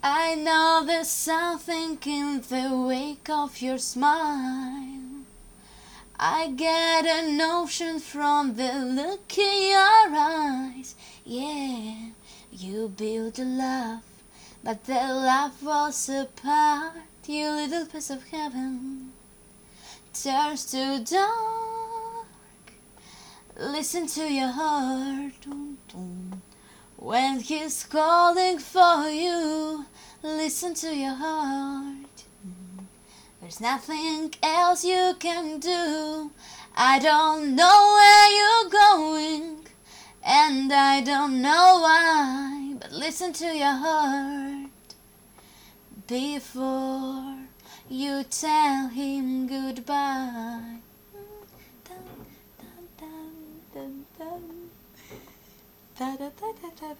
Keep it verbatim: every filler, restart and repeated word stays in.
I know there's something in the wake of your smile. I get a notion from the look in your eyes. Yeah, you built a love, but the love was apart. You little piece of heaven turns to dark. Listen to your heart when he's calling for you. Listen to your heart. There's nothing else you can do. I don't know where you're going, and I don't know why, but listen to your heart before you tell him goodbye. Dun, dun, dun, dun, dun. Da, da, da, da, da.